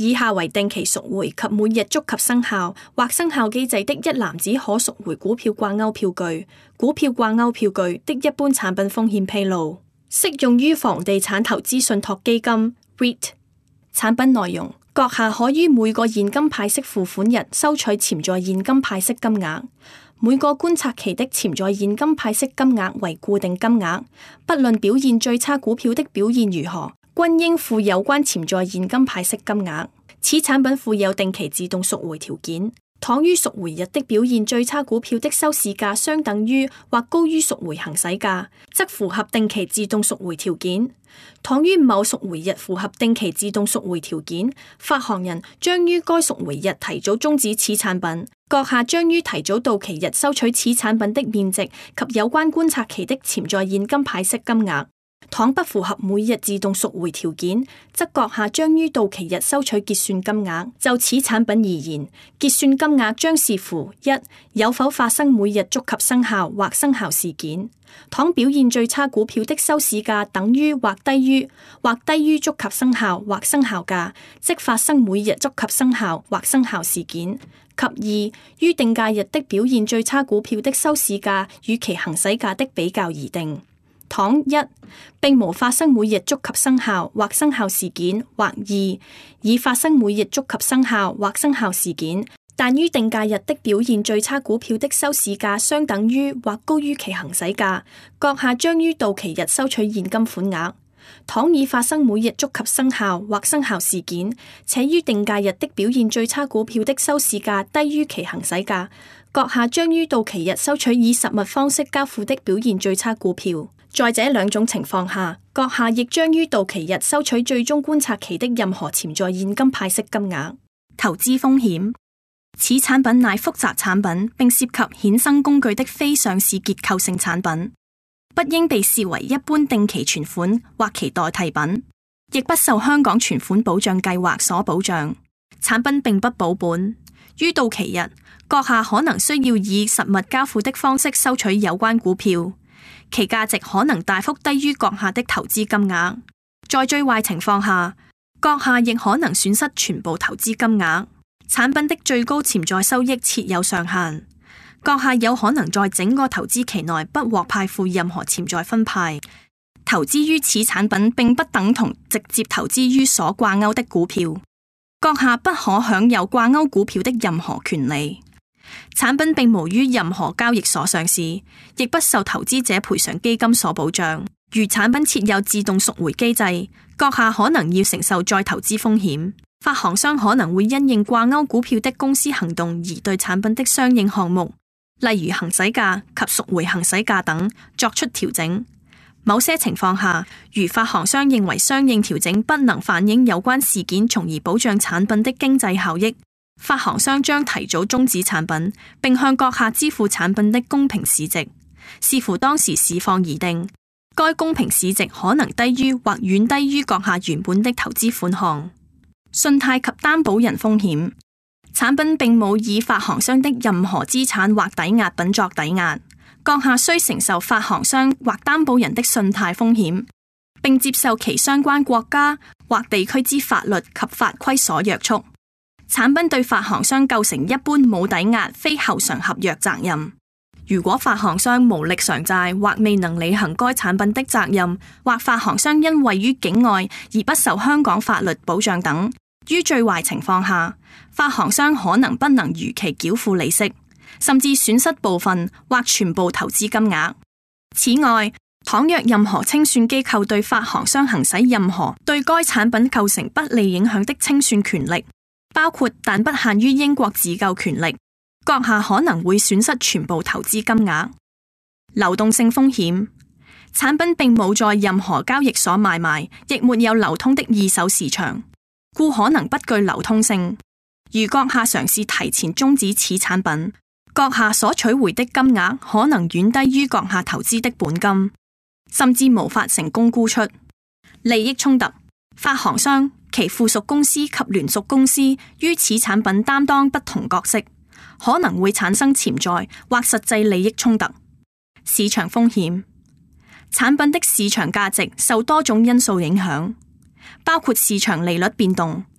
以下為定期贖回及每日觸及生效或生效機制的一籃子可贖回股票掛鈎票據、股票掛鈎票據的一般產品風險披露，適用於房地產投資信託基金 REIT。產品內容：閣下可於每個現金派息付款日收取潛在現金派息金額，每個觀察期的潛在現金派息金額為固定金額，不論表現最差股票的表現如何，均應付有關潛在現金派息金額。此產品附有定期自動贖回條件，倘於贖回日的表現最差股票的收市價相等於或高於贖回行使價，則符合定期自動贖回條件。倘於某贖回日符合定期自動贖回條件，發行人將於該贖回日提早終止此產品。閣下將於提早到期日收取此產品的面值及有關觀察期的潛在現金派息金額。倘不符合每日自動贖回條件，則閣下將於到期日收取結算金額。就此產品而言，結算金額將視乎一有否發生每日觸及生效或生效事件。倘表現最差股票的收市價等於或低於觸及生效或生效價，即發生每日觸及生效或生效事件。及二於定價日的表現最差股票的收市價與其行使價的比較而定。倘一並無發生每日觸及生效或生效事件，或二已發生每日觸及生效或生效事件，但於定價日的表現最差股票的收市價相等於或高於其行使價，閣下將於到期日收取現金款額。倘已發生每日觸及生效或生效事件，且於定價日的表現最差股票的收市價低於其行使價，閣下將於到期日收取以實物方式交付的表現最差股票。在這兩種情況下，閣下亦將於到期日收取最終觀察期的任何潛在現金派息金額。投資風險：此產品乃複雜產品，並涉及衍生工具的非上市結構性產品，不應被視為一般定期存款或其代替品，亦不受香港存款保障計劃所保障。產品並不保本，於到期日，閣下可能需要以實物交付的方式收取有關股票。其價值可能大幅低於閣下的投資金額，在最壞情況下，閣下亦可能損失全部投資金額。產品的最高潛在收益設有上限，閣下有可能在整個投資期內不獲派付任何潛在分派。投資於此產品並不等同直接投資於所掛鈎的股票，閣下不可享有掛鈎股票的任何權利。產品並無於任何交易所上市，亦不受投資者賠償基金所保障。如產品設有自動贖回機制，閣下可能要承受再投資風險。發行商可能會因應掛鈎股票的公司行動而對產品的相應項目，例如行使價及贖回行使價等作出調整。某些情況下，如發行商認為相應調整不能反映有關事件，從而保障產品的經濟效益，發行商將提早終止產品，並向閣下支付產品的公平市值，視乎當時市況而定。該公平市值可能低於或遠低於閣下原本的投資款項。信貸及擔保人風險：產品並冇以發行商的任何資產或抵押品作抵押，閣下需承受發行商或擔保人的信貸風險，並接受其相關國家或地區之法律及法規所約束。產品對發行商構成一般冇抵押非後償合約責任。如果發行商無力償債或未能履行該產品的責任，或發行商因位於境外而不受香港法律保障等，於最壞情況下，發行商可能不能如期繳付利息，甚至損失部分或全部投資金額。此外，倘若任何清算機構對發行商行使任何對該產品構成不利影響的清算權力，包括但不限於英國自救權力，閣下可能會損失全部投資金額。流動性風險：產品並冇在任何交易所買賣，亦沒有流通的二手市場，故可能不具流通性。如閣下嘗試提前終止此產品，閣下所取回的金額可能遠低於閣下投資的本金，甚至無法成功沽出。利益衝突：發行商、其附屬公司及聯屬公司於此產品擔當不同角色，可能會產生潛在或實際利益衝突。市場風險：產品的市場價值受多種因素影響，包括市場利率變動、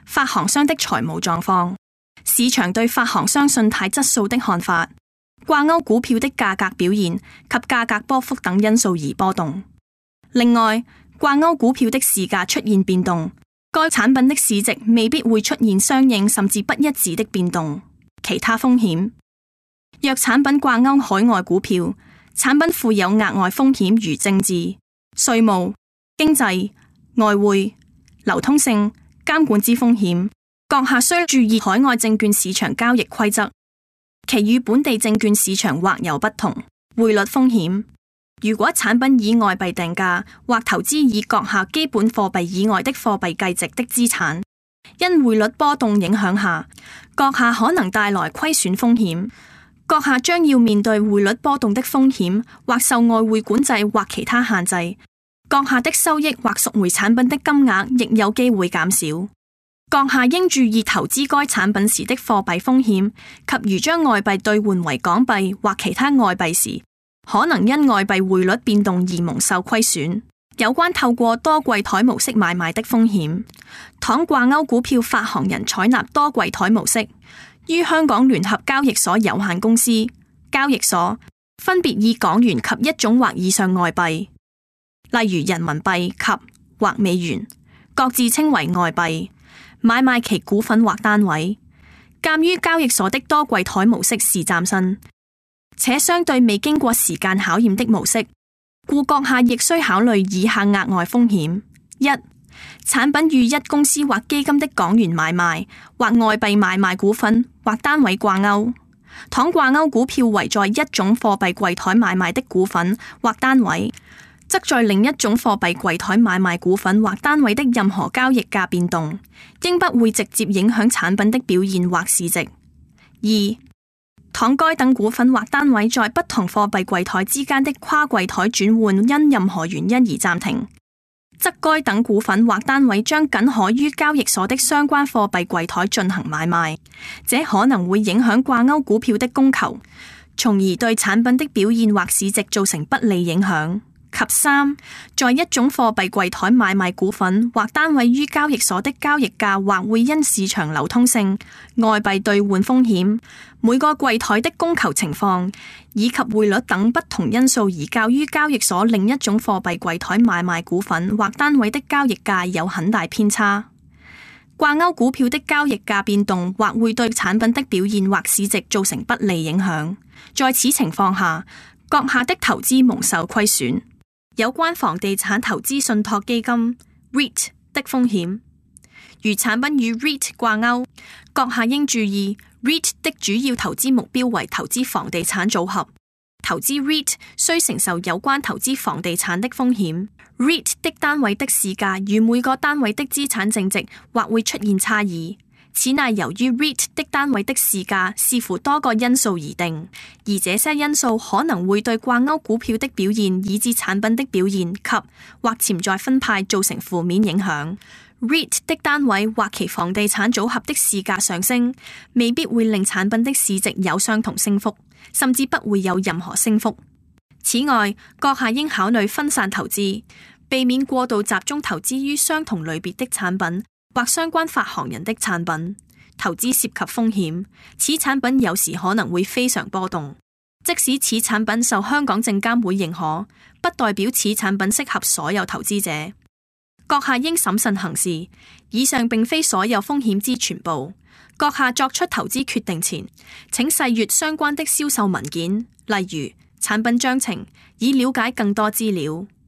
發行商的財務狀況、市場對發行商信貸質素的看法、掛鈎股票的價格表現及價格波幅等因素而波動。另外，掛鈎股票的市價出現變動，該產品的市值未必會出現相應甚至不一致的變動。其他風險，若產品掛鈎海外股票，產品附有額外風險如政治、稅務、經濟、外匯、流通性、監管之風險，閣下需注意海外證券市場交易規則，其與本地證券市場或有不同。匯率風險，如果產品以外幣定價或投資以閣下基本貨幣以外的貨幣計值的資產，因匯率波動影響下，閣下可能帶來虧損風險。閣下將要面對匯率波動的風險，或受外匯管制或其他限制。閣下的收益或贖回產品的金額亦有機會減少。閣下應注意投資該產品時的貨幣風險，及如將外幣兌換為港幣或其他外幣時，可能因外幣匯率變動而蒙受虧損。有關透過多櫃台模式買賣的風險，倘掛鈎股票發行人採納多櫃台模式，於香港聯合交易所有限公司交易所分別以港元及一種或以上外幣，例如人民幣及或美元，各自稱為外幣，買賣其股份或單位。鑒於交易所的多櫃台模式是嶄新且相對未經過時間考驗的模式，故閣下亦需考慮以下額外風險：一、產品與一公司或基金的港元買賣或外幣買賣股份或單位掛鈎，倘掛鈎股票為在一種貨幣櫃台買賣的股份或單位，則在另一種貨幣櫃台買賣股份或單位的任何交易價變動，應不會直接影響產品的表現或市值。二、倘該等股份或單位在不同貨幣櫃台之間的跨櫃台轉換因任何原因而暫停，則該等股份或單位將僅可於交易所的相關貨幣櫃台進行買賣，這可能會影響掛鈎股票的供求，從而對產品的表現或市值造成不利影響。及三，在一種貨幣櫃台買賣股份或單位於交易所的交易價或會因市場流通性、外幣兌換風險、每個櫃台的供求情況以及匯率等不同因素而較於交易所另一種貨幣櫃台買賣股份或單位的交易價有很大偏差。掛鈎股票的交易價變動或會對產品的表現或市值造成不利影響。在此情況下，閣下的投資蒙受虧損。有關房地產投資信託基金 REIT 的風險，如產品與 REIT 掛鈎，閣下應注意 REIT 的主要投資目標為投資房地產組合，投資 REIT 需承受有關投資房地產的風險。REIT 的單位的市價與每個單位的資產淨值或會出現差異，此乃由於 REIT 的單位的市價視乎多個因素而定，而這些因素可能會對掛鈎股票的表現以至產品的表現及或潛在分派造成負面影響。REIT 的單位或其房地產組合的市價上升，未必會令產品的市值有相同升幅，甚至不會有任何升幅。此外，閣下應考慮分散投資，避免過度集中投資於相同類別的產品或相關發行人的產品。投資涉及風險，此產品有時可能會非常波動。即使此產品受香港證監會認可，不代表此產品適合所有投資者。閣下應審慎行事。以上並非所有風險之全部。閣下作出投資決定前，請細閱相關的銷售文件，例如產品章程，以了解更多資料。